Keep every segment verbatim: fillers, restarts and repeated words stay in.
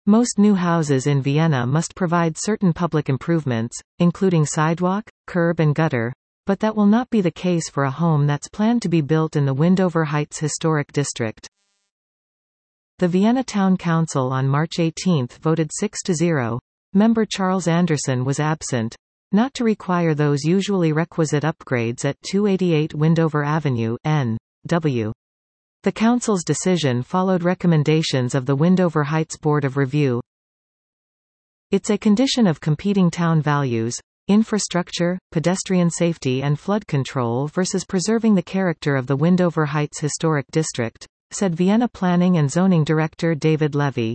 Most new houses in Vienna must provide certain public improvements, including sidewalk, curb and gutter, but that will not be the case for a home that's planned to be built in the Windover Heights Historic District. The Vienna Town Council on March eighteenth voted six to zero. Member Charles Anderson was absent, not to require those usually requisite upgrades at two eighty-eight Windover Avenue, N W The Council's decision followed recommendations of the Windover Heights Board of Review. It's a condition of competing town values, infrastructure, pedestrian safety and flood control versus preserving the character of the Windover Heights Historic District, said Vienna Planning and Zoning Director David Levy.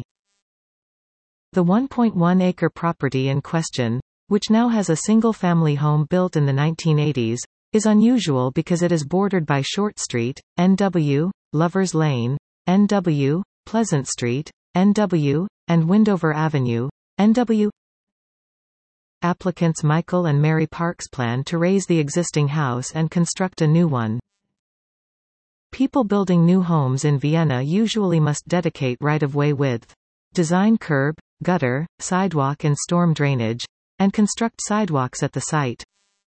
The one point one acre property in question, which now has a single-family home built in the nineteen eighties, is unusual because it is bordered by Short Street, N W, Lovers Lane, N W, Pleasant Street, N W, and Windover Avenue, N W. Applicants Michael and Mary Parks plan to raze the existing house and construct a new one. People building new homes in Vienna usually must dedicate right-of-way width, design curb, gutter, sidewalk and storm drainage, and construct sidewalks at the site.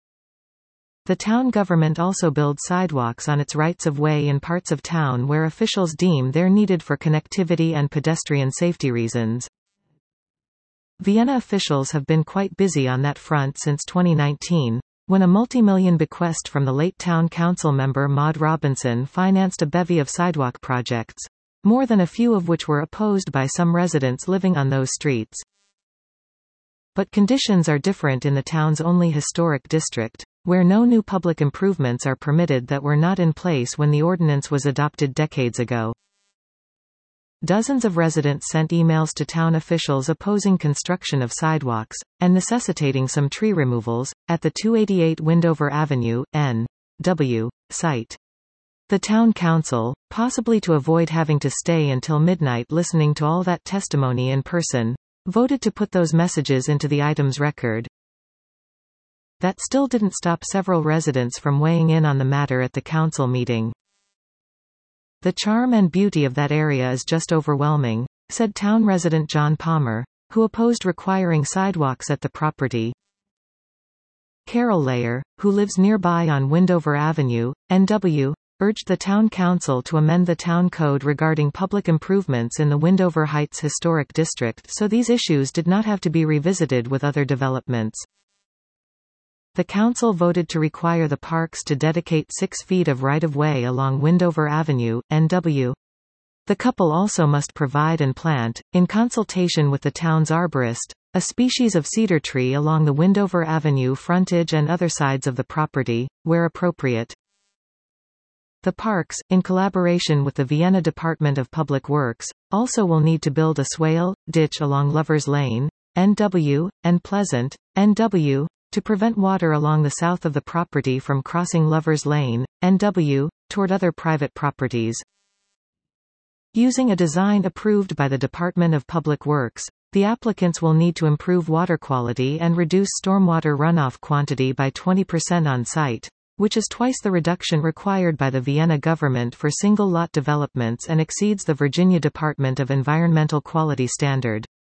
The town government also builds sidewalks on its rights-of-way in parts of town where officials deem they're needed for connectivity and pedestrian safety reasons. Vienna officials have been quite busy on that front since twenty nineteen, when a multi-million bequest from the late town council member Maud Robinson financed a bevy of sidewalk projects, more than a few of which were opposed by some residents living on those streets. But conditions are different in the town's only historic district, where no new public improvements are permitted that were not in place when the ordinance was adopted decades ago. Dozens of residents sent emails to town officials opposing construction of sidewalks, and necessitating some tree removals, at the two eighty-eight Windover Avenue, N W site. The town council, possibly to avoid having to stay until midnight listening to all that testimony in person, voted to put those messages into the item's record. That still didn't stop several residents from weighing in on the matter at the council meeting. The charm and beauty of that area is just overwhelming, said town resident John Palmer, who opposed requiring sidewalks at the property. Carol Layer, who lives nearby on Windover Avenue, N W, urged the town council to amend the town code regarding public improvements in the Windover Heights Historic District so these issues did not have to be revisited with other developments. The council voted to require the parks to dedicate six feet of right-of-way along Windover Avenue, N W. The couple also must provide and plant, in consultation with the town's arborist, a species of cedar tree along the Windover Avenue frontage and other sides of the property, where appropriate. The parks, in collaboration with the Vienna Department of Public Works, also will need to build a swale, ditch along Lovers Lane, N W, and Pleasant, N W, to prevent water along the south of the property from crossing Lovers Lane, N W, toward other private properties. Using a design approved by the Department of Public Works, the applicants will need to improve water quality and reduce stormwater runoff quantity by twenty percent on site, which is twice the reduction required by the Vienna government for single-lot developments and exceeds the Virginia Department of Environmental Quality standard.